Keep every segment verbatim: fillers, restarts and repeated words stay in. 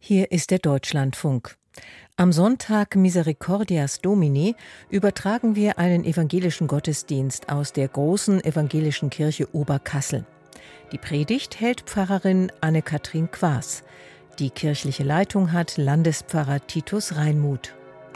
Hier ist der Deutschlandfunk. Am Sonntag Misericordias Domini übertragen wir einen evangelischen Gottesdienst aus der großen evangelischen Kirche Oberkassel. Die Predigt hält Pfarrerin Anne-Kathrin Quaas. Die kirchliche Leitung hat Landespfarrer Titus Reinmuth.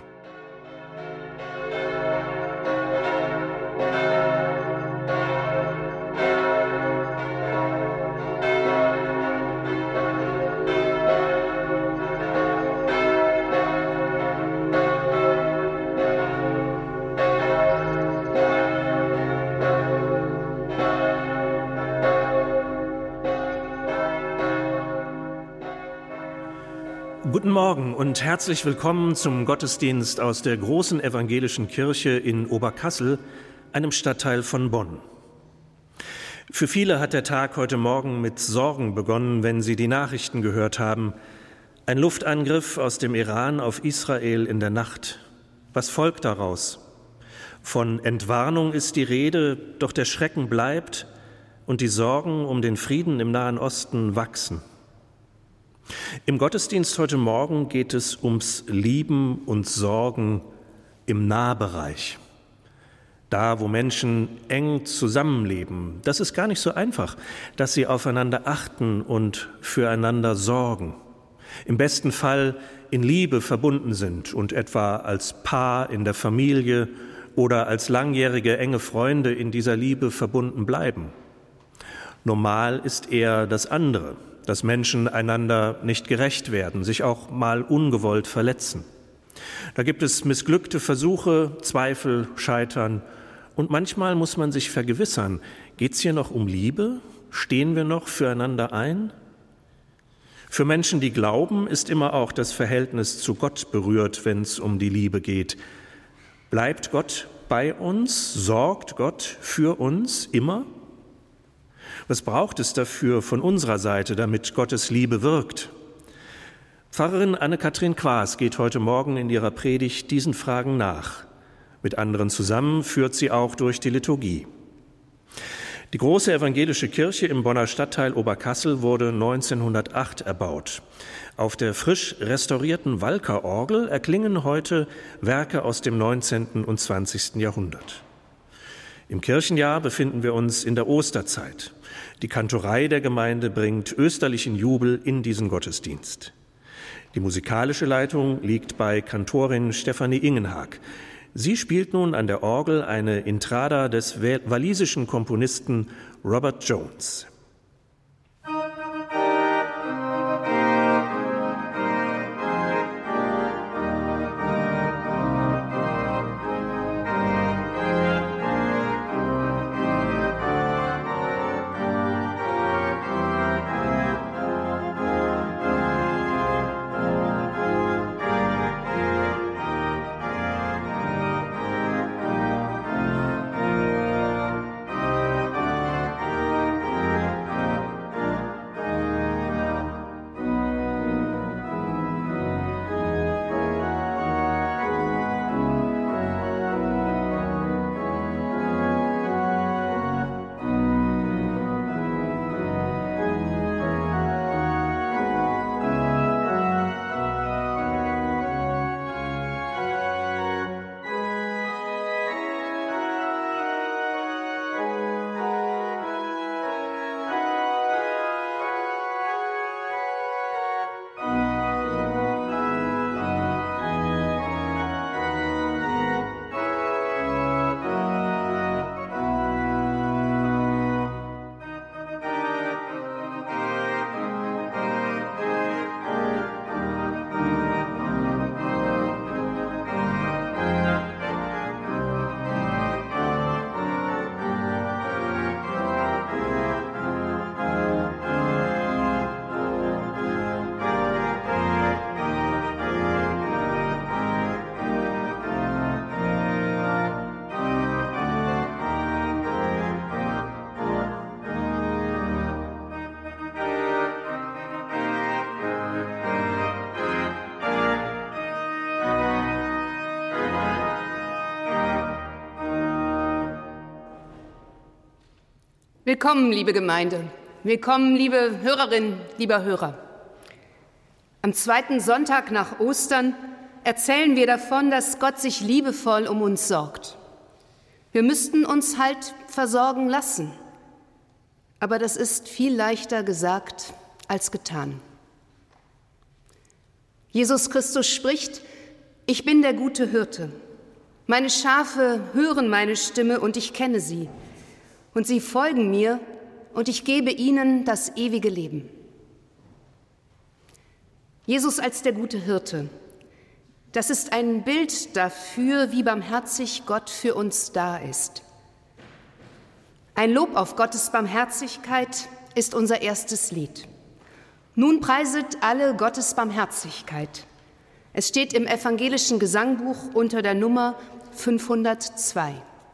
Guten Morgen und herzlich willkommen zum Gottesdienst aus der großen evangelischen Kirche in Oberkassel, einem Stadtteil von Bonn. Für viele hat der Tag heute Morgen mit Sorgen begonnen, wenn sie die Nachrichten gehört haben. Ein Luftangriff aus dem Iran auf Israel in der Nacht. Was folgt daraus? Von Entwarnung ist die Rede, doch der Schrecken bleibt und die Sorgen um den Frieden im Nahen Osten wachsen. Im Gottesdienst heute Morgen geht es ums Lieben und Sorgen im Nahbereich. Da, wo Menschen eng zusammenleben, das ist gar nicht so einfach, dass sie aufeinander achten und füreinander sorgen. Im besten Fall in Liebe verbunden sind und etwa als Paar in der Familie oder als langjährige enge Freunde in dieser Liebe verbunden bleiben. Normal ist eher das andere, dass Menschen einander nicht gerecht werden, sich auch mal ungewollt verletzen. Da gibt es missglückte Versuche, Zweifel, Scheitern und manchmal muss man sich vergewissern, geht es hier noch um Liebe? Stehen wir noch füreinander ein? Für Menschen, die glauben, ist immer auch das Verhältnis zu Gott berührt, wenn es um die Liebe geht. Bleibt Gott bei uns? Sorgt Gott für uns immer? Was braucht es dafür von unserer Seite, damit Gottes Liebe wirkt? Pfarrerin Anne-Kathrin Quaas geht heute Morgen in ihrer Predigt diesen Fragen nach. Mit anderen zusammen führt sie auch durch die Liturgie. Die große evangelische Kirche im Bonner Stadtteil Oberkassel wurde neunzehnhundertacht erbaut. Auf der frisch restaurierten Walker-Orgel erklingen heute Werke aus dem neunzehnten und zwanzigsten Jahrhundert. Im Kirchenjahr befinden wir uns in der Osterzeit. Die Kantorei der Gemeinde bringt österlichen Jubel in diesen Gottesdienst. Die musikalische Leitung liegt bei Kantorin Stefanie Ingenhag. Sie spielt nun an der Orgel eine Intrada des walisischen Komponisten Robert Jones. Willkommen, liebe Gemeinde. Willkommen, liebe Hörerinnen, lieber Hörer. Am zweiten Sonntag nach Ostern erzählen wir davon, dass Gott sich liebevoll um uns sorgt. Wir müssten uns halt versorgen lassen. Aber das ist viel leichter gesagt als getan. Jesus Christus spricht: Ich bin der gute Hirte. Meine Schafe hören meine Stimme und ich kenne sie. Und sie folgen mir und ich gebe ihnen das ewige Leben. Jesus als der gute Hirte, das ist ein Bild dafür, wie barmherzig Gott für uns da ist. Ein Lob auf Gottes Barmherzigkeit ist unser erstes Lied. Nun preiset alle Gottes Barmherzigkeit. Es steht im evangelischen Gesangbuch unter der Nummer fünfhundertzwei.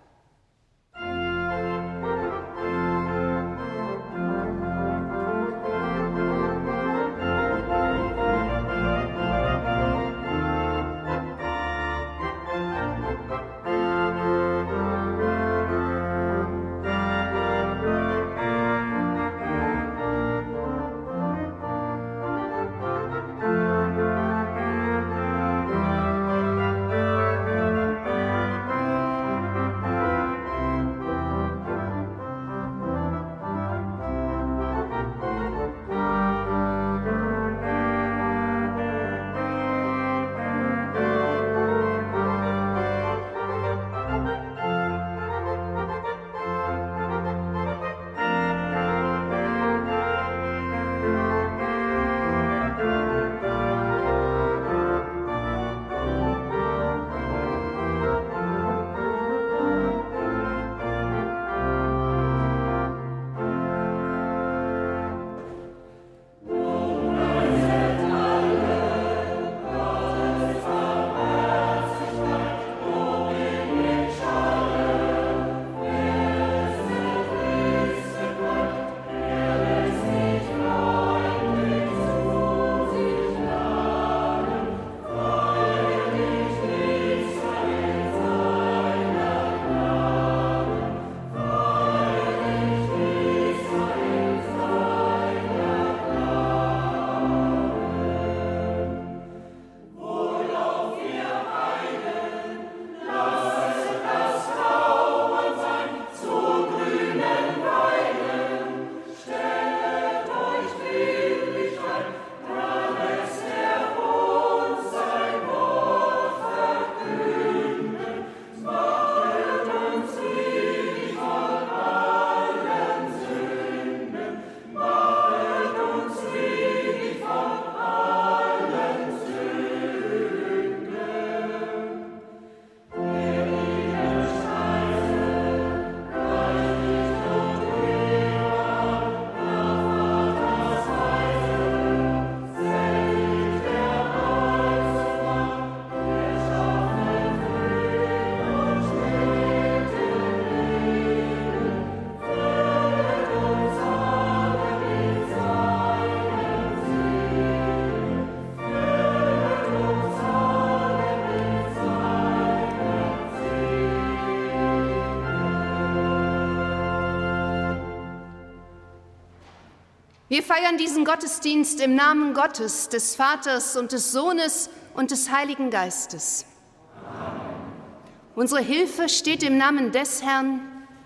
Wir feiern diesen Gottesdienst im Namen Gottes, des Vaters und des Sohnes und des Heiligen Geistes. Amen. Unsere Hilfe steht im Namen des Herrn,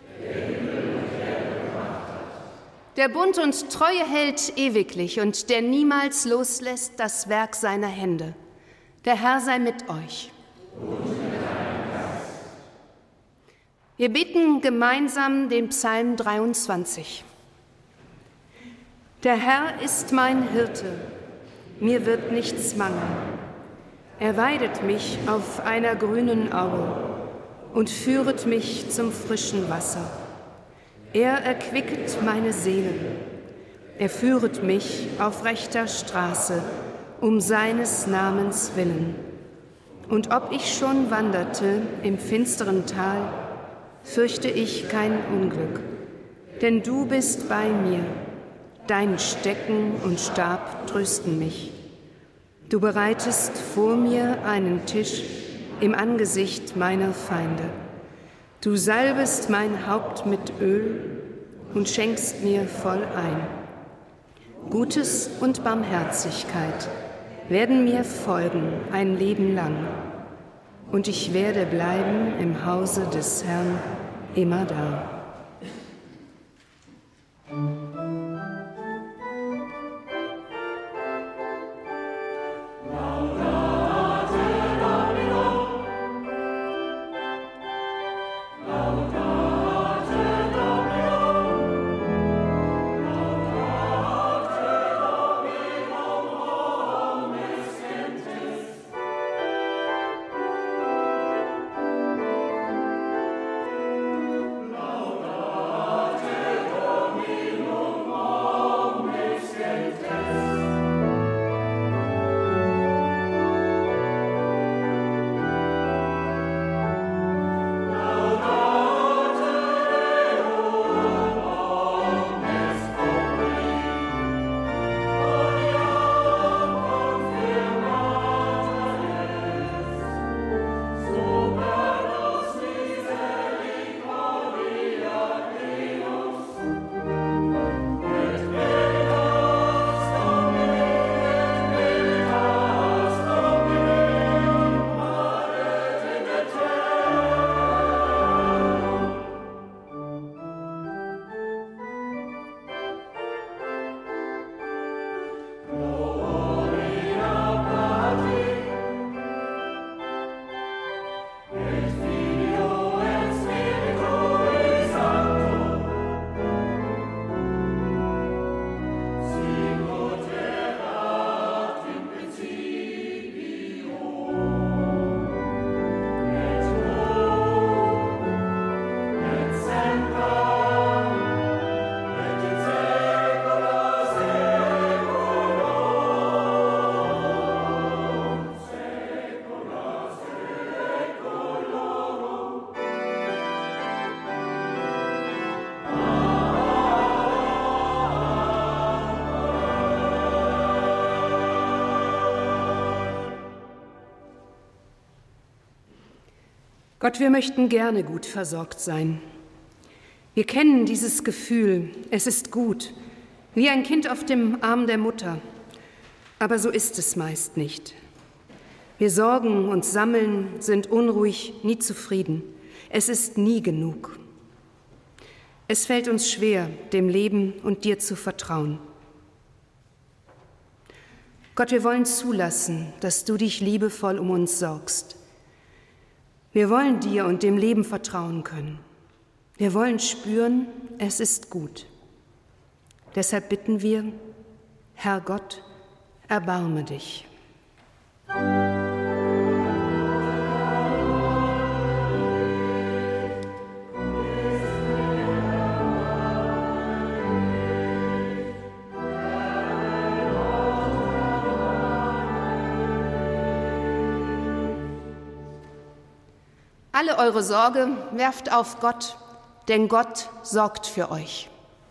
der Bund und Treue hält ewiglich und der niemals loslässt das Werk seiner Hände. Der Herr sei mit euch. Und mit deinem Geist. Wir beten gemeinsam den Psalm dreiundzwanzig. Der Herr ist mein Hirte, mir wird nichts mangeln. Er weidet mich auf einer grünen Aue und führet mich zum frischen Wasser. Er erquicket meine Seele. Er führet mich auf rechter Straße, um seines Namens willen. Und ob ich schon wanderte im finsteren Tal, fürchte ich kein Unglück, denn du bist bei mir. Dein Stecken und Stab trösten mich. Du bereitest vor mir einen Tisch im Angesicht meiner Feinde. Du salbest mein Haupt mit Öl und schenkst mir voll ein. Gutes und Barmherzigkeit werden mir folgen ein Leben lang, und ich werde bleiben im Hause des Herrn immerdar. Gott, wir möchten gerne gut versorgt sein. Wir kennen dieses Gefühl, es ist gut, wie ein Kind auf dem Arm der Mutter. Aber so ist es meist nicht. Wir sorgen und sammeln, sind unruhig, nie zufrieden. Es ist nie genug. Es fällt uns schwer, dem Leben und dir zu vertrauen. Gott, wir wollen zulassen, dass du dich liebevoll um uns sorgst. Wir wollen dir und dem Leben vertrauen können. Wir wollen spüren, es ist gut. Deshalb bitten wir, Herr Gott, erbarme dich. Alle eure Sorge werft auf Gott, denn Gott sorgt für euch.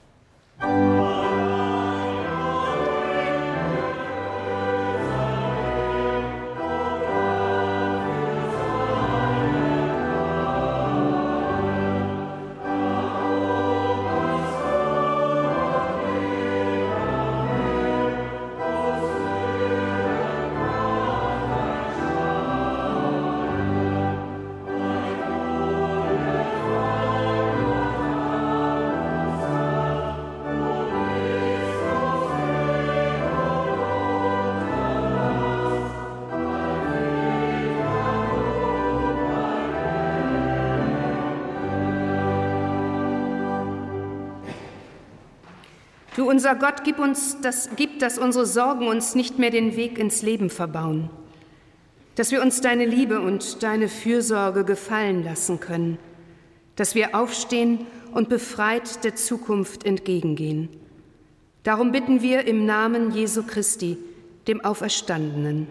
Du, unser Gott, gib uns das, gib, dass unsere Sorgen uns nicht mehr den Weg ins Leben verbauen, dass wir uns deine Liebe und deine Fürsorge gefallen lassen können, dass wir aufstehen und befreit der Zukunft entgegengehen. Darum bitten wir im Namen Jesu Christi, dem Auferstandenen.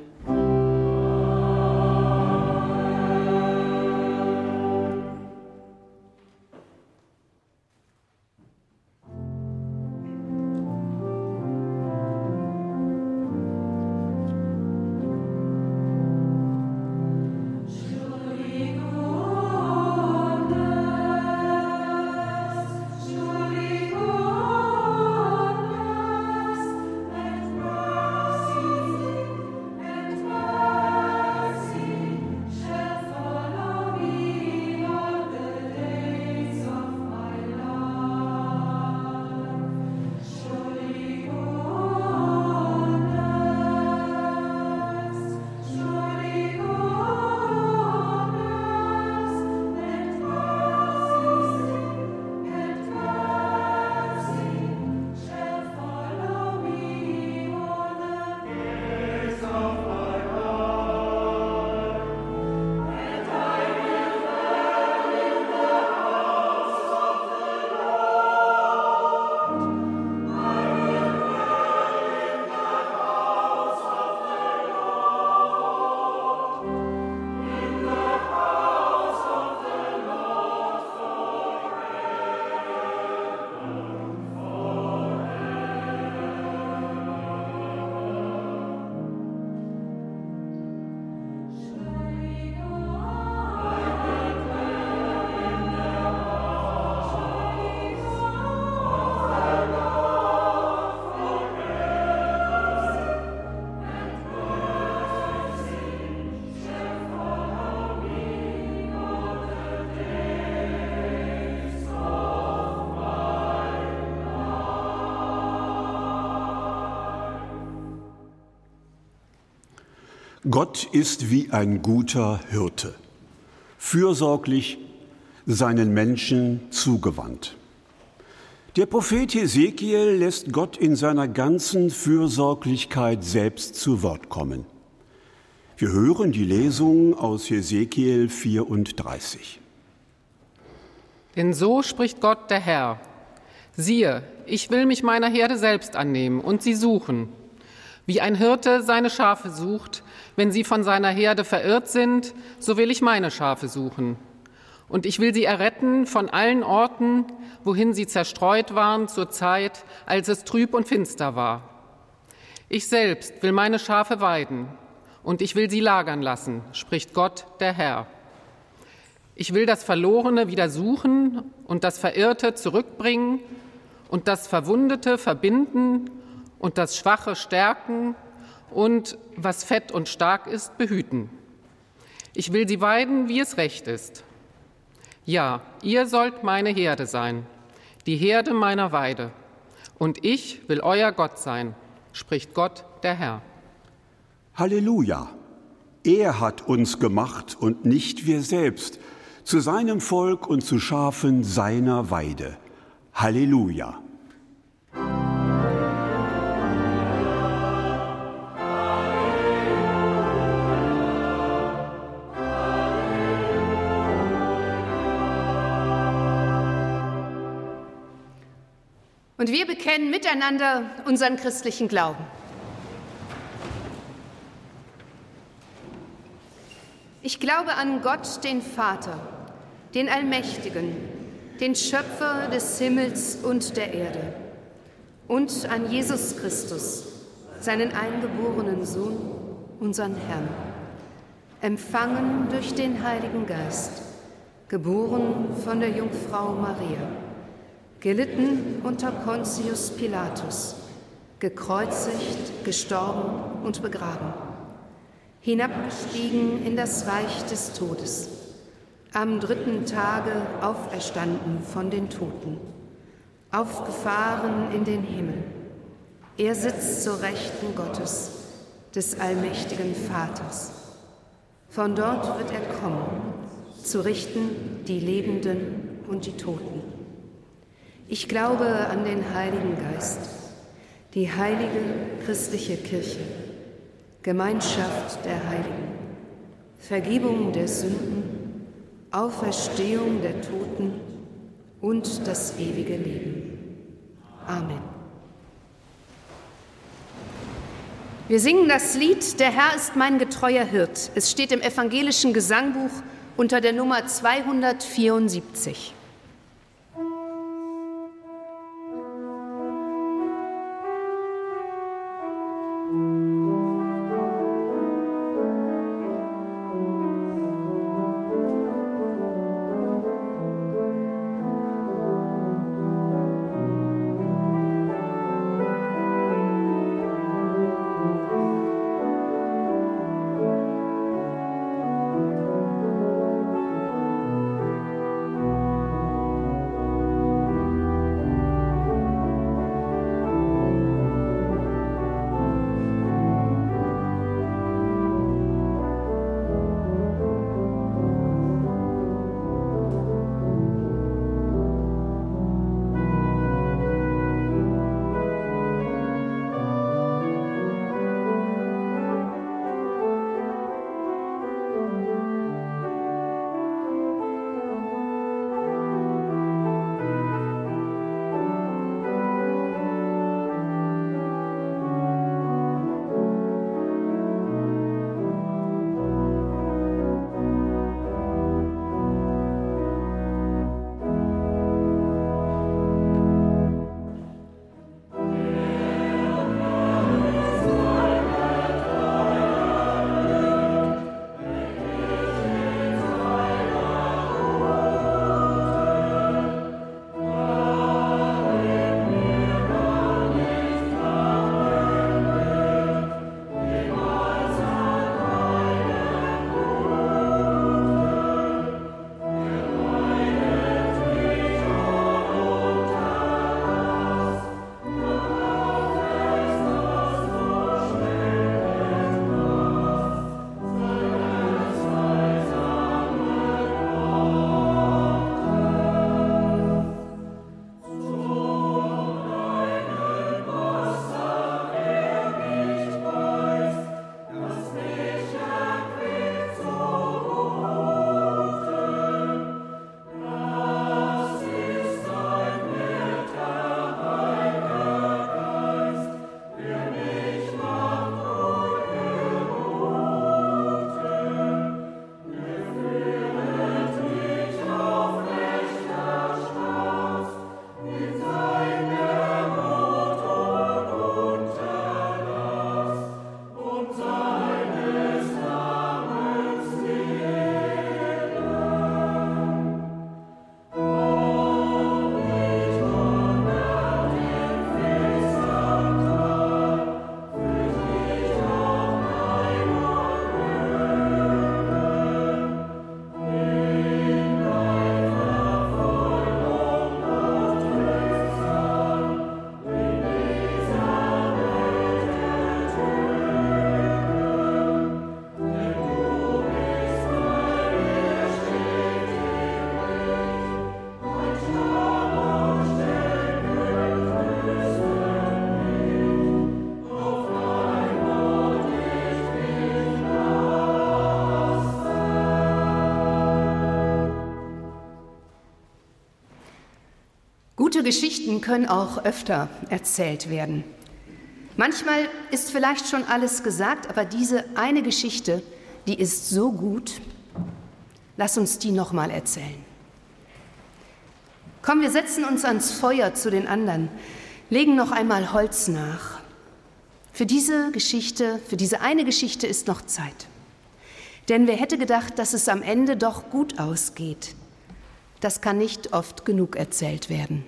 Gott ist wie ein guter Hirte, fürsorglich seinen Menschen zugewandt. Der Prophet Hesekiel lässt Gott in seiner ganzen Fürsorglichkeit selbst zu Wort kommen. Wir hören die Lesung aus Hesekiel vierunddreißig. Denn so spricht Gott der Herr: Siehe, ich will mich meiner Herde selbst annehmen und sie suchen. Wie ein Hirte seine Schafe sucht, wenn sie von seiner Herde verirrt sind, so will ich meine Schafe suchen. Und ich will sie erretten von allen Orten, wohin sie zerstreut waren zur Zeit, als es trüb und finster war. Ich selbst will meine Schafe weiden, und ich will sie lagern lassen, spricht Gott, der Herr. Ich will das Verlorene wieder suchen und das Verirrte zurückbringen und das Verwundete verbinden und das Schwache stärken und, was fett und stark ist, behüten. Ich will sie weiden, wie es recht ist. Ja, ihr sollt meine Herde sein, die Herde meiner Weide. Und ich will euer Gott sein, spricht Gott, der Herr. Halleluja! Er hat uns gemacht und nicht wir selbst, zu seinem Volk und zu Schafen seiner Weide. Halleluja! Und wir bekennen miteinander unseren christlichen Glauben. Ich glaube an Gott, den Vater, den Allmächtigen, den Schöpfer des Himmels und der Erde, und an Jesus Christus, seinen eingeborenen Sohn, unseren Herrn, empfangen durch den Heiligen Geist, geboren von der Jungfrau Maria, gelitten unter Pontius Pilatus, gekreuzigt, gestorben und begraben, hinabgestiegen in das Reich des Todes, am dritten Tage auferstanden von den Toten, aufgefahren in den Himmel. Er sitzt zur Rechten Gottes, des allmächtigen Vaters. Von dort wird er kommen, zu richten die Lebenden und die Toten. Ich glaube an den Heiligen Geist, die heilige christliche Kirche, Gemeinschaft der Heiligen, Vergebung der Sünden, Auferstehung der Toten und das ewige Leben. Amen. Wir singen das Lied »Der Herr ist mein getreuer Hirt«. Es steht im evangelischen Gesangbuch unter der Nummer zweihundertvierundsiebzig. Gute Geschichten können auch öfter erzählt werden. Manchmal ist vielleicht schon alles gesagt, aber diese eine Geschichte, die ist so gut. Lass uns die noch mal erzählen. Komm, wir setzen uns ans Feuer zu den anderen, legen noch einmal Holz nach. Für diese Geschichte, für diese eine Geschichte ist noch Zeit. Denn wer hätte gedacht, dass es am Ende doch gut ausgeht? Das kann nicht oft genug erzählt werden.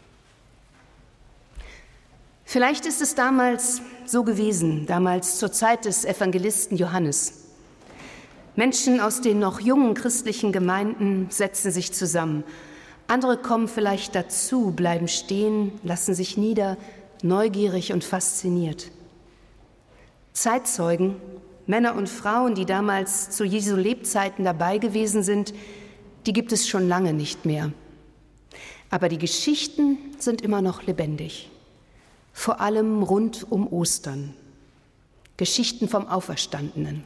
Vielleicht ist es damals so gewesen, damals zur Zeit des Evangelisten Johannes. Menschen aus den noch jungen christlichen Gemeinden setzen sich zusammen. Andere kommen vielleicht dazu, bleiben stehen, lassen sich nieder, neugierig und fasziniert. Zeitzeugen, Männer und Frauen, die damals zu Jesu Lebzeiten dabei gewesen sind, die gibt es schon lange nicht mehr. Aber die Geschichten sind immer noch lebendig. Vor allem rund um Ostern. Geschichten vom Auferstandenen.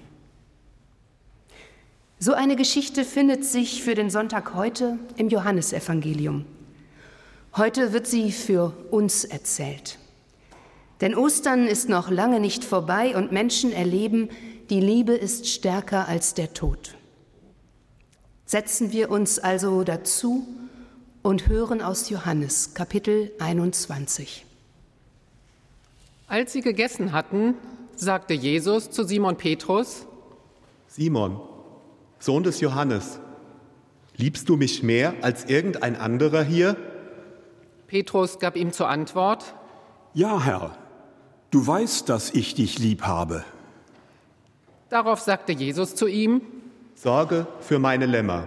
So eine Geschichte findet sich für den Sonntag heute im Johannesevangelium. Heute wird sie für uns erzählt. Denn Ostern ist noch lange nicht vorbei und Menschen erleben, die Liebe ist stärker als der Tod. Setzen wir uns also dazu und hören aus Johannes, Kapitel einundzwanzig. Als sie gegessen hatten, sagte Jesus zu Simon Petrus: Simon, Sohn des Johannes, liebst du mich mehr als irgendein anderer hier? Petrus gab ihm zur Antwort: Ja, Herr, du weißt, dass ich dich lieb habe. Darauf sagte Jesus zu ihm: Sorge für meine Lämmer.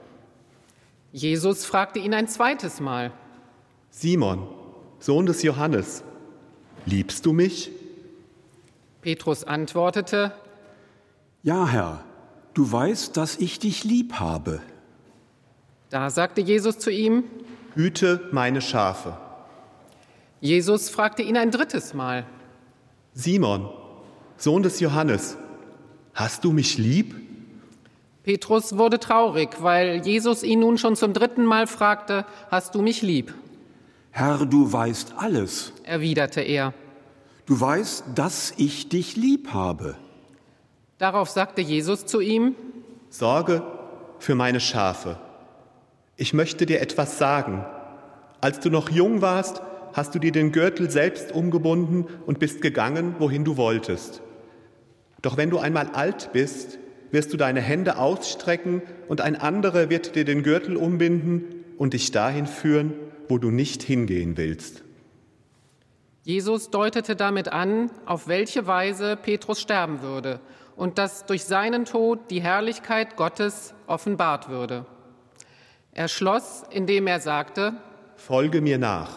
Jesus fragte ihn ein zweites Mal: Simon, Sohn des Johannes, liebst du mich? Petrus antwortete: Ja, Herr, du weißt, dass ich dich lieb habe. Da sagte Jesus zu ihm: Hüte meine Schafe. Jesus fragte ihn ein drittes Mal: Simon, Sohn des Johannes, hast du mich lieb? Petrus wurde traurig, weil Jesus ihn nun schon zum dritten Mal fragte: Hast du mich lieb? Herr, du weißt alles, erwiderte er. Du weißt, dass ich dich lieb habe. Darauf sagte Jesus zu ihm: Sorge für meine Schafe. Ich möchte dir etwas sagen. Als du noch jung warst, hast du dir den Gürtel selbst umgebunden und bist gegangen, wohin du wolltest. Doch wenn du einmal alt bist, wirst du deine Hände ausstrecken und ein anderer wird dir den Gürtel umbinden und dich dahin führen, wo du nicht hingehen willst. Jesus deutete damit an, auf welche Weise Petrus sterben würde und dass durch seinen Tod die Herrlichkeit Gottes offenbart würde. Er schloss, indem er sagte: Folge mir nach.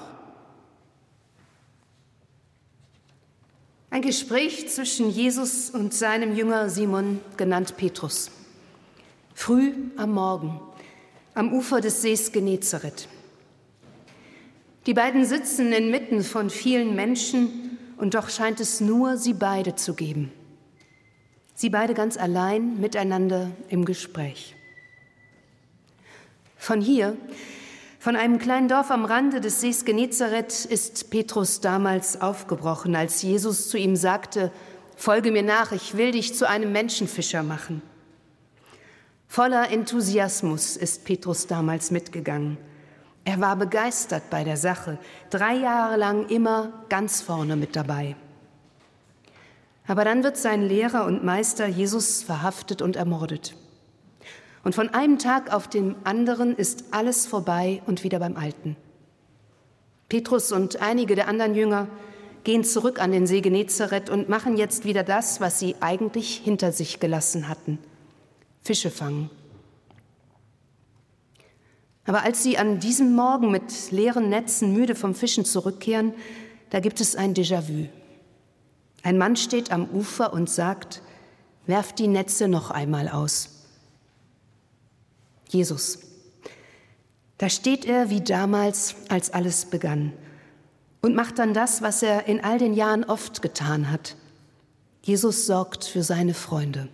Ein Gespräch zwischen Jesus und seinem Jünger Simon, genannt Petrus. Früh am Morgen, am Ufer des Sees Genezareth. Die beiden sitzen inmitten von vielen Menschen und doch scheint es nur sie beide zu geben. Sie beide ganz allein miteinander im Gespräch. Von hier, von einem kleinen Dorf am Rande des Sees Genezareth, ist Petrus damals aufgebrochen, als Jesus zu ihm sagte: Folge mir nach, ich will dich zu einem Menschenfischer machen. Voller Enthusiasmus ist Petrus damals mitgegangen. Er war begeistert bei der Sache, drei Jahre lang immer ganz vorne mit dabei. Aber dann wird sein Lehrer und Meister Jesus verhaftet und ermordet. Und von einem Tag auf den anderen ist alles vorbei und wieder beim Alten. Petrus und einige der anderen Jünger gehen zurück an den See Genezareth und machen jetzt wieder das, was sie eigentlich hinter sich gelassen hatten: Fische fangen. Aber als sie an diesem Morgen mit leeren Netzen müde vom Fischen zurückkehren, da gibt es ein Déjà-vu. Ein Mann steht am Ufer und sagt: Werft die Netze noch einmal aus. Jesus. Da steht er wie damals, als alles begann, und macht dann das, was er in all den Jahren oft getan hat. Jesus sorgt für seine Freunde.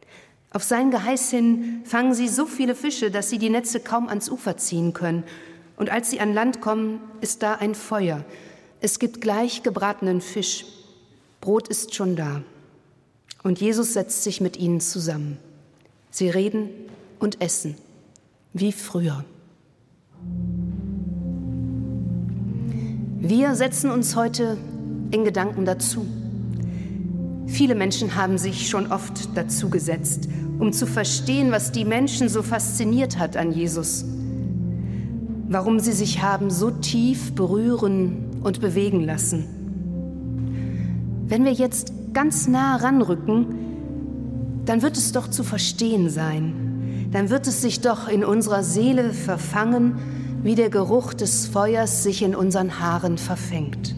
Auf sein Geheiß hin fangen sie so viele Fische, dass sie die Netze kaum ans Ufer ziehen können. Und als sie an Land kommen, ist da ein Feuer. Es gibt gleich gebratenen Fisch. Brot ist schon da. Und Jesus setzt sich mit ihnen zusammen. Sie reden und essen, wie früher. Wir setzen uns heute in Gedanken dazu. Viele Menschen haben sich schon oft dazu gesetzt, um zu verstehen, was die Menschen so fasziniert hat an Jesus. Warum sie sich haben so tief berühren und bewegen lassen. Wenn wir jetzt ganz nah ranrücken, dann wird es doch zu verstehen sein. Dann wird es sich doch in unserer Seele verfangen, wie der Geruch des Feuers sich in unseren Haaren verfängt.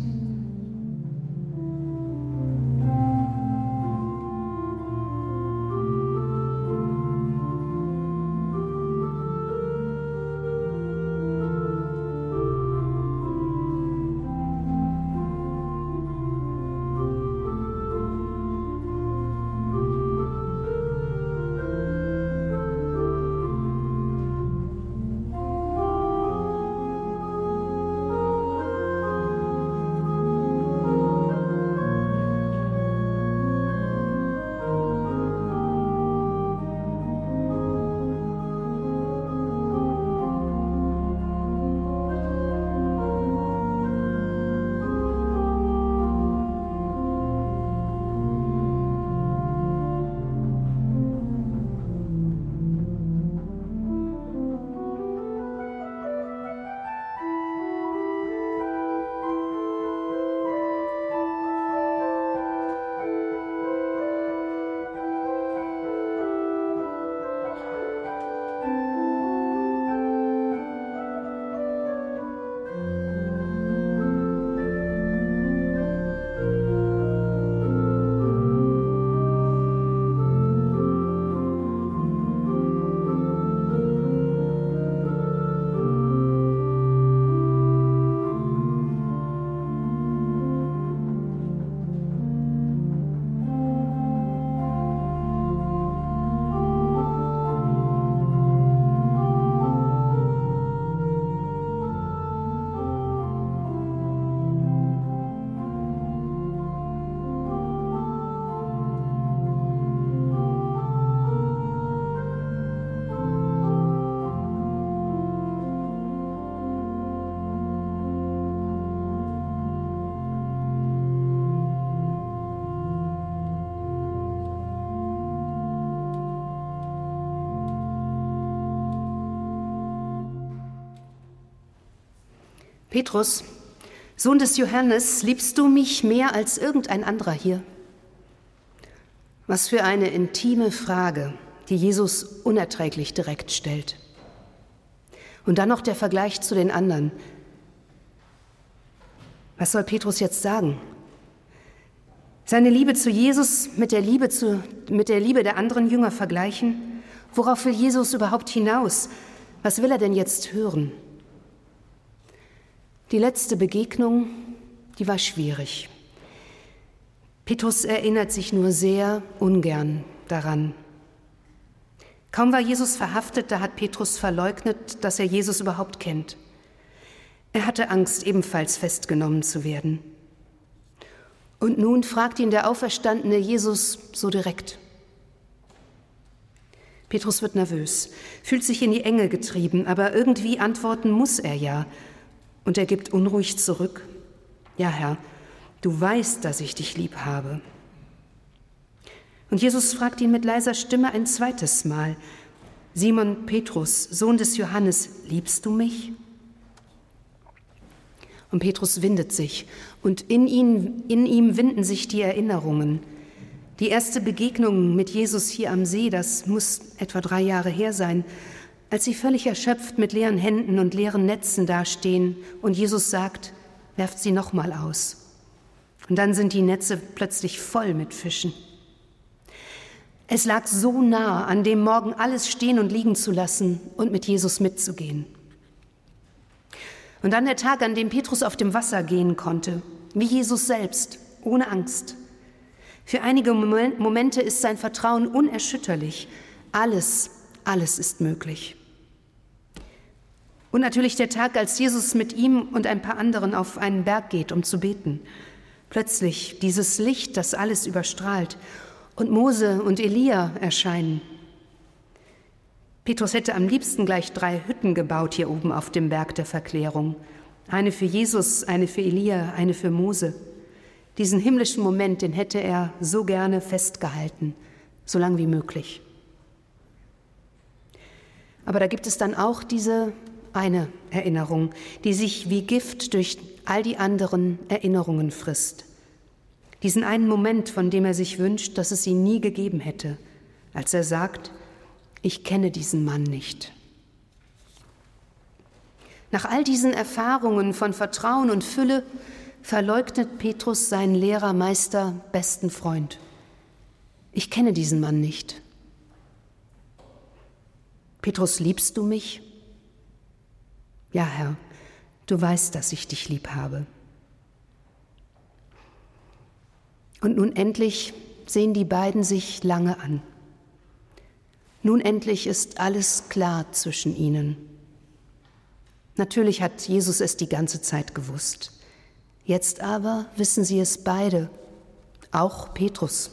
Petrus, Sohn des Johannes, liebst du mich mehr als irgendein anderer hier? Was für eine intime Frage, die Jesus unerträglich direkt stellt. Und dann noch der Vergleich zu den anderen. Was soll Petrus jetzt sagen? Seine Liebe zu Jesus mit der Liebe, zu, mit der Liebe der anderen Jünger vergleichen? Worauf will Jesus überhaupt hinaus? Was will er denn jetzt hören? Die letzte Begegnung, die war schwierig. Petrus erinnert sich nur sehr ungern daran. Kaum war Jesus verhaftet, da hat Petrus verleugnet, dass er Jesus überhaupt kennt. Er hatte Angst, ebenfalls festgenommen zu werden. Und nun fragt ihn der auferstandene Jesus so direkt. Petrus wird nervös, fühlt sich in die Enge getrieben, aber irgendwie antworten muss er ja. Und er gibt unruhig zurück. Ja, Herr, du weißt, dass ich dich lieb habe. Und Jesus fragt ihn mit leiser Stimme ein zweites Mal. Simon Petrus, Sohn des Johannes, liebst du mich? Und Petrus windet sich und in, ihn, in ihm winden sich die Erinnerungen. Die erste Begegnung mit Jesus hier am See, das muss etwa drei Jahre her sein, als sie völlig erschöpft mit leeren Händen und leeren Netzen dastehen und Jesus sagt, werft sie nochmal aus. Und dann sind die Netze plötzlich voll mit Fischen. Es lag so nah, an dem Morgen alles stehen und liegen zu lassen und mit Jesus mitzugehen. Und dann der Tag, an dem Petrus auf dem Wasser gehen konnte, wie Jesus selbst, ohne Angst. Für einige Momente ist sein Vertrauen unerschütterlich. Alles, alles ist möglich. Und natürlich der Tag, als Jesus mit ihm und ein paar anderen auf einen Berg geht, um zu beten. Plötzlich dieses Licht, das alles überstrahlt, und Mose und Elia erscheinen. Petrus hätte am liebsten gleich drei Hütten gebaut hier oben auf dem Berg der Verklärung. Eine für Jesus, eine für Elia, eine für Mose. Diesen himmlischen Moment, den hätte er so gerne festgehalten, so lang wie möglich. Aber da gibt es dann auch diese eine Erinnerung, die sich wie Gift durch all die anderen Erinnerungen frisst. Diesen einen Moment, von dem er sich wünscht, dass es ihn nie gegeben hätte, als er sagt, ich kenne diesen Mann nicht. Nach all diesen Erfahrungen von Vertrauen und Fülle verleugnet Petrus seinen Lehrer, Meister, besten Freund. Ich kenne diesen Mann nicht. Petrus, liebst du mich? Ja, Herr, du weißt, dass ich dich lieb habe. Und nun endlich sehen die beiden sich lange an. Nun endlich ist alles klar zwischen ihnen. Natürlich hat Jesus es die ganze Zeit gewusst. Jetzt aber wissen sie es beide, auch Petrus.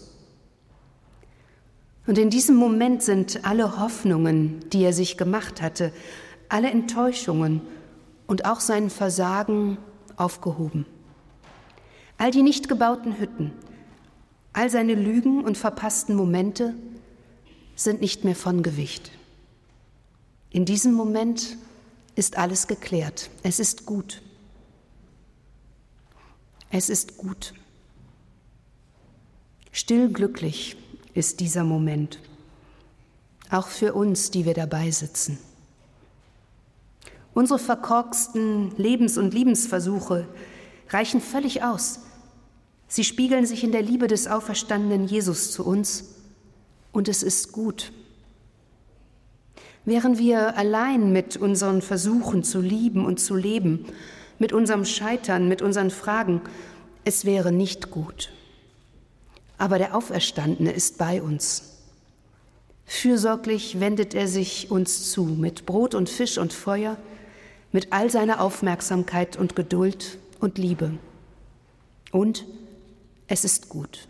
Und in diesem Moment sind alle Hoffnungen, die er sich gemacht hatte, alle Enttäuschungen und auch sein Versagen aufgehoben. All die nicht gebauten Hütten, all seine Lügen und verpassten Momente sind nicht mehr von Gewicht. In diesem Moment ist alles geklärt. Es ist gut. Es ist gut. Still glücklich ist dieser Moment, auch für uns, die wir dabei sitzen. Unsere verkorksten Lebens- und Liebensversuche reichen völlig aus. Sie spiegeln sich in der Liebe des auferstandenen Jesus zu uns, und es ist gut. Wären wir allein mit unseren Versuchen zu lieben und zu leben, mit unserem Scheitern, mit unseren Fragen, es wäre nicht gut. Aber der Auferstandene ist bei uns. Fürsorglich wendet er sich uns zu, mit Brot und Fisch und Feuer, mit all seiner Aufmerksamkeit und Geduld und Liebe. Und es ist gut.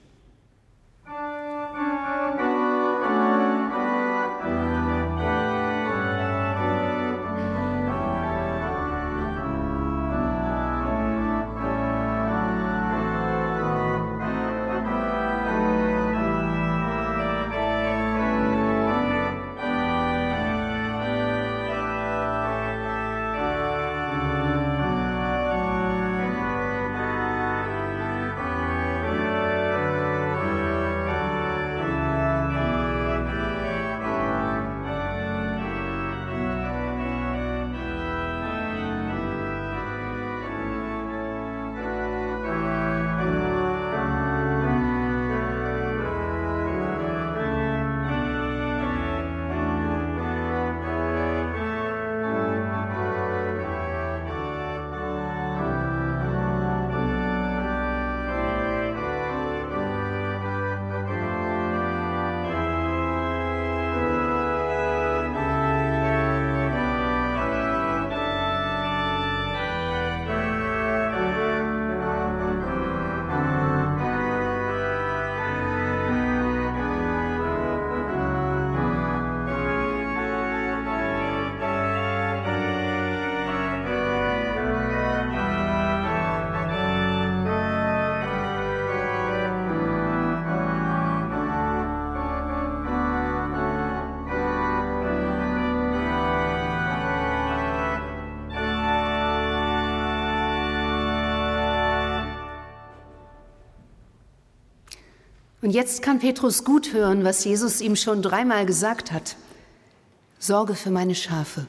Und jetzt kann Petrus gut hören, was Jesus ihm schon dreimal gesagt hat. Sorge für meine Schafe.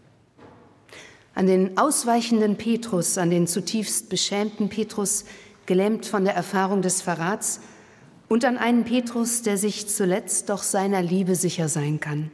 An den ausweichenden Petrus, an den zutiefst beschämten Petrus, gelähmt von der Erfahrung des Verrats, und an einen Petrus, der sich zuletzt doch seiner Liebe sicher sein kann.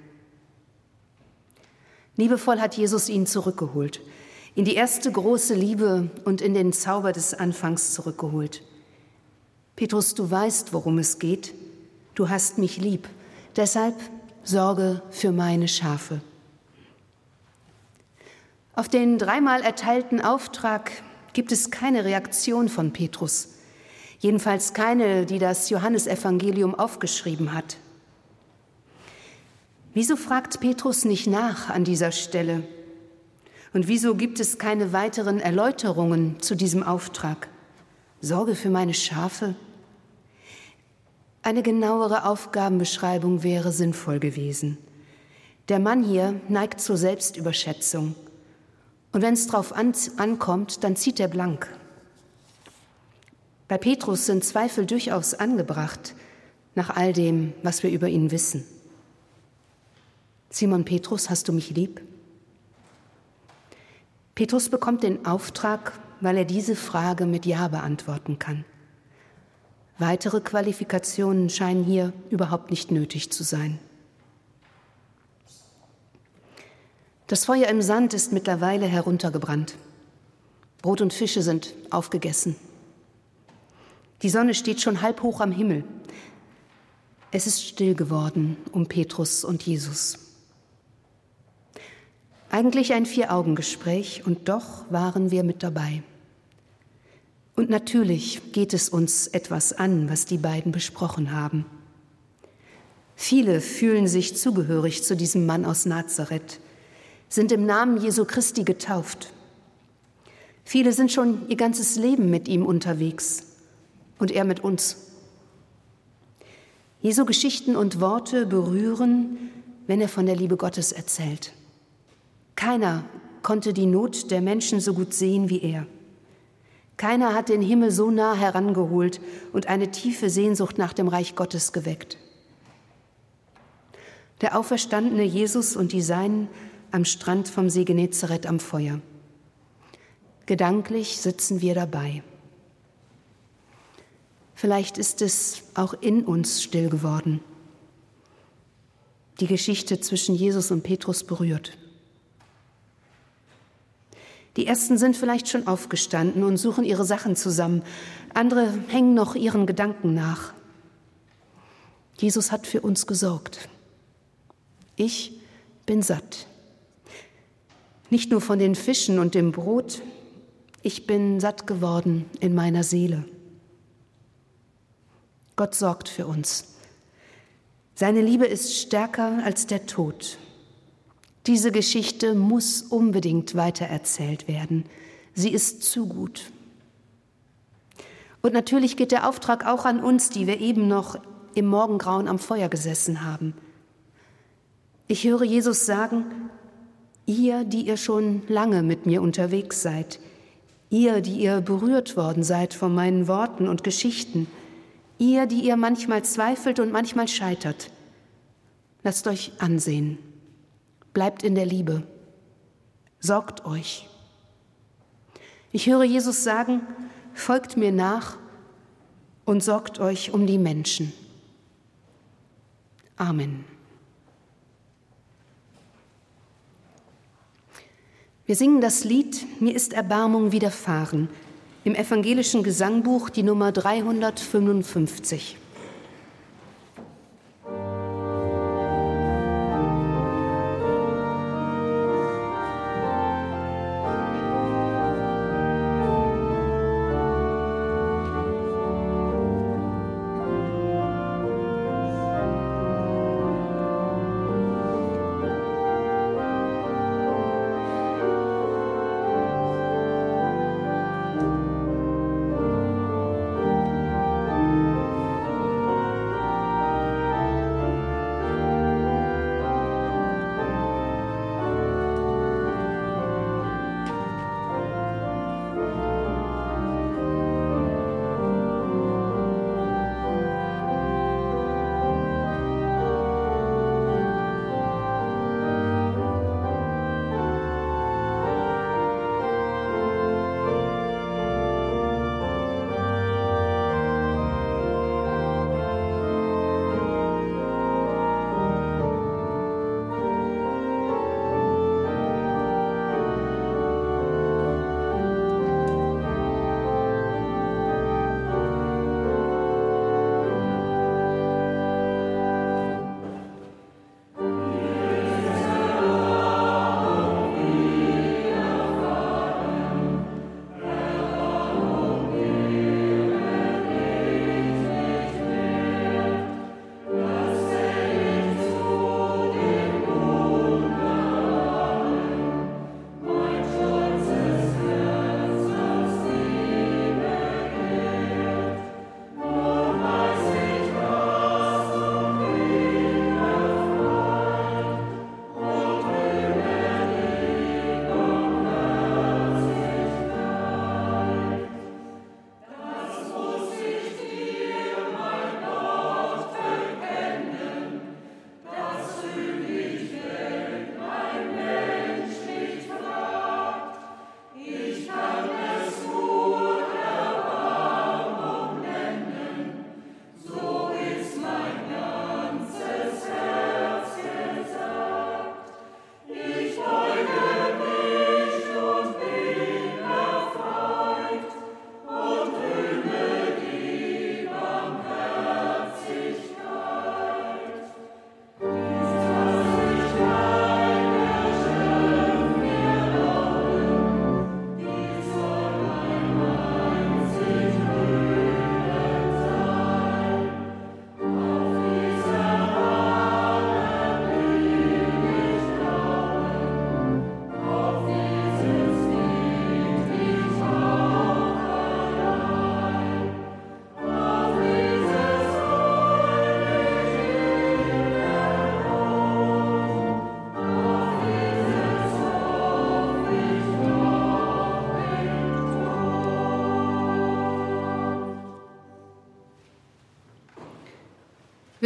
Liebevoll hat Jesus ihn zurückgeholt, in die erste große Liebe und in den Zauber des Anfangs zurückgeholt. Petrus, du weißt, worum es geht. Du hast mich lieb. Deshalb sorge für meine Schafe. Auf den dreimal erteilten Auftrag gibt es keine Reaktion von Petrus. Jedenfalls keine, die das Johannesevangelium aufgeschrieben hat. Wieso fragt Petrus nicht nach an dieser Stelle? Und wieso gibt es keine weiteren Erläuterungen zu diesem Auftrag? Sorge für meine Schafe? Eine genauere Aufgabenbeschreibung wäre sinnvoll gewesen. Der Mann hier neigt zur Selbstüberschätzung. Und wenn es drauf an, ankommt, dann zieht er blank. Bei Petrus sind Zweifel durchaus angebracht, nach all dem, was wir über ihn wissen. Simon Petrus, hast du mich lieb? Petrus bekommt den Auftrag, weil er diese Frage mit Ja beantworten kann. Weitere Qualifikationen scheinen hier überhaupt nicht nötig zu sein. Das Feuer im Sand ist mittlerweile heruntergebrannt. Brot und Fische sind aufgegessen. Die Sonne steht schon halb hoch am Himmel. Es ist still geworden um Petrus und Jesus. Eigentlich ein Vier-Augen-Gespräch, und doch waren wir mit dabei. Und natürlich geht es uns etwas an, was die beiden besprochen haben. Viele fühlen sich zugehörig zu diesem Mann aus Nazareth, sind im Namen Jesu Christi getauft. Viele sind schon ihr ganzes Leben mit ihm unterwegs und er mit uns. Jesu Geschichten und Worte berühren, wenn er von der Liebe Gottes erzählt. Keiner konnte die Not der Menschen so gut sehen wie er. Keiner hat den Himmel so nah herangeholt und eine tiefe Sehnsucht nach dem Reich Gottes geweckt. Der auferstandene Jesus und die Seinen am Strand vom See Genezareth am Feuer. Gedanklich sitzen wir dabei. Vielleicht ist es auch in uns still geworden. Die Geschichte zwischen Jesus und Petrus berührt. Die Ersten sind vielleicht schon aufgestanden und suchen ihre Sachen zusammen. Andere hängen noch ihren Gedanken nach. Jesus hat für uns gesorgt. Ich bin satt. Nicht nur von den Fischen und dem Brot, ich bin satt geworden in meiner Seele. Gott sorgt für uns. Seine Liebe ist stärker als der Tod. Diese Geschichte muss unbedingt weitererzählt werden. Sie ist zu gut. Und natürlich geht der Auftrag auch an uns, die wir eben noch im Morgengrauen am Feuer gesessen haben. Ich höre Jesus sagen: Ihr, die ihr schon lange mit mir unterwegs seid, ihr, die ihr berührt worden seid von meinen Worten und Geschichten, ihr, die ihr manchmal zweifelt und manchmal scheitert, lasst euch ansehen, bleibt in der Liebe, sorgt euch. Ich höre Jesus sagen: Folgt mir nach und sorgt euch um die Menschen. Amen. Wir singen das Lied »Mir ist Erbarmung widerfahren« im evangelischen Gesangbuch, die Nummer dreihundertfünfundfünfzig.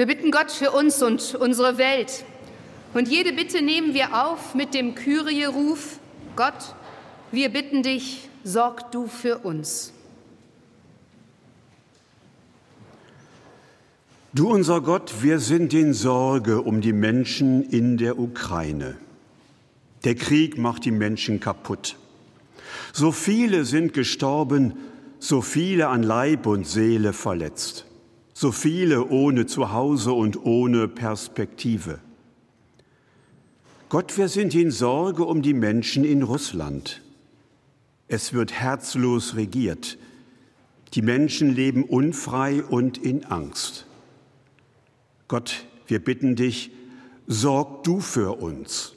Wir bitten Gott für uns und unsere Welt. Und jede Bitte nehmen wir auf mit dem Kyrie-Ruf: Gott, wir bitten dich, sorg du für uns. Du, unser Gott, wir sind in Sorge um die Menschen in der Ukraine. Der Krieg macht die Menschen kaputt. So viele sind gestorben, so viele an Leib und Seele verletzt, so viele ohne Zuhause und ohne Perspektive. Gott, wir sind in Sorge um die Menschen in Russland. Es wird herzlos regiert. Die Menschen leben unfrei und in Angst. Gott, wir bitten dich, sorg du für uns.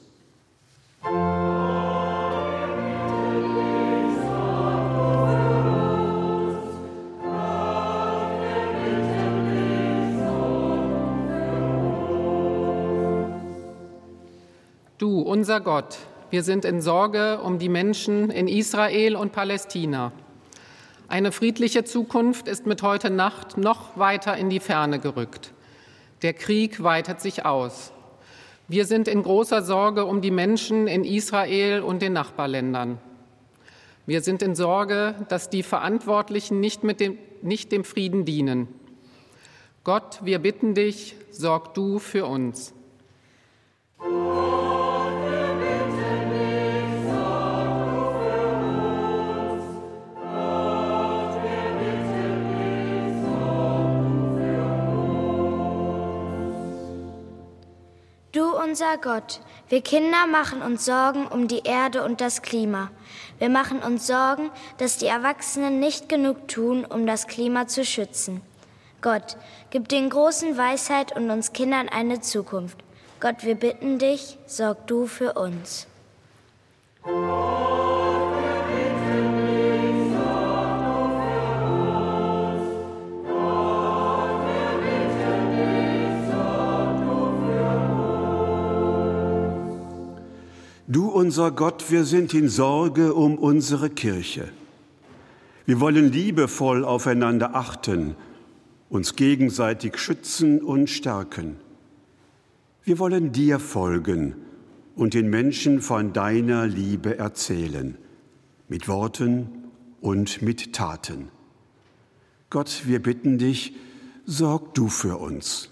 Du, unser Gott, wir sind in Sorge um die Menschen in Israel und Palästina. Eine friedliche Zukunft ist mit heute Nacht noch weiter in die Ferne gerückt. Der Krieg weitet sich aus. Wir sind in großer Sorge um die Menschen in Israel und den Nachbarländern. Wir sind in Sorge, dass die Verantwortlichen nicht, mit dem, nicht dem Frieden dienen. Gott, wir bitten dich, sorg du für uns. Du, unser Gott, wir Kinder machen uns Sorgen um die Erde und das Klima. Wir machen uns Sorgen, dass die Erwachsenen nicht genug tun, um das Klima zu schützen. Gott, gib den Großen Weisheit und uns Kindern eine Zukunft. Gott, wir bitten dich, sorg du für uns. Du, unser Gott, wir sind in Sorge um unsere Kirche. Wir wollen liebevoll aufeinander achten, uns gegenseitig schützen und stärken. Wir wollen dir folgen und den Menschen von deiner Liebe erzählen, mit Worten und mit Taten. Gott, wir bitten dich, sorg du für uns.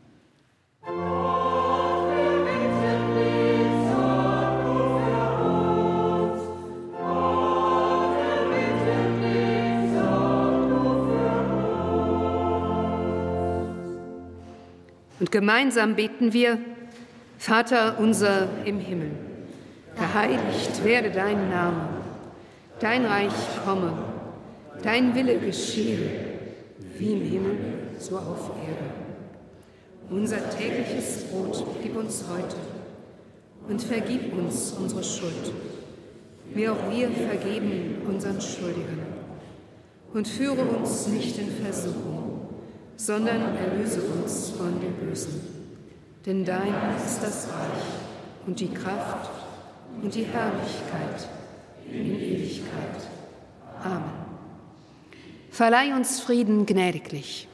Und gemeinsam beten wir: Vater unser im Himmel, geheiligt werde dein Name, dein Reich komme, dein Wille geschehe, wie im Himmel, so auf Erden. Unser tägliches Brot gib uns heute und vergib uns unsere Schuld, wie auch wir vergeben unseren Schuldigern. Und führe uns nicht in Versuchung, sondern erlöse uns von dem Bösen. Denn dein ist das Reich und die Kraft und die Herrlichkeit in Ewigkeit. Amen. Verleih uns Frieden gnädiglich.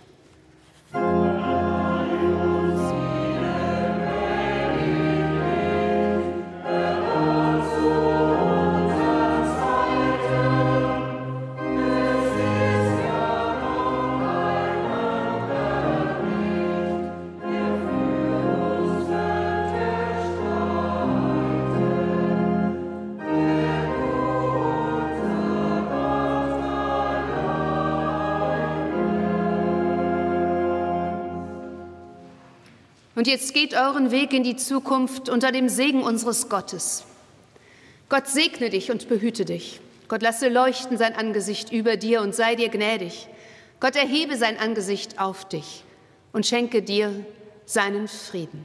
Und jetzt geht euren Weg in die Zukunft unter dem Segen unseres Gottes. Gott segne dich und behüte dich. Gott lasse leuchten sein Angesicht über dir und sei dir gnädig. Gott erhebe sein Angesicht auf dich und schenke dir seinen Frieden.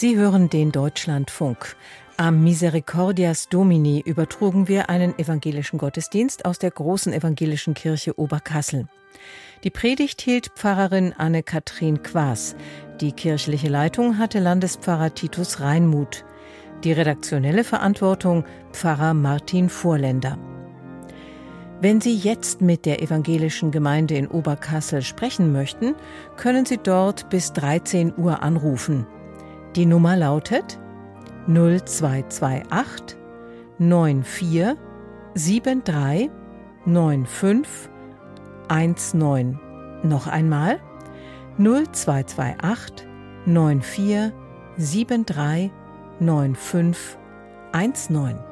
Sie hören den Deutschlandfunk. Am Misericordias Domini übertrugen wir einen evangelischen Gottesdienst aus der großen evangelischen Kirche Oberkassel. Die Predigt hielt Pfarrerin Anne-Kathrin Quaas. Die kirchliche Leitung hatte Landespfarrer Titus Reinmuth. Die redaktionelle Verantwortung Pfarrer Martin Vorländer. Wenn Sie jetzt mit der evangelischen Gemeinde in Oberkassel sprechen möchten, können Sie dort bis dreizehn Uhr anrufen. Die Nummer lautet null zwei zwei acht neun vier sieben drei neun fünf eins neun. Noch einmal null zwei zwei acht neun vier sieben drei neun fünf eins neun.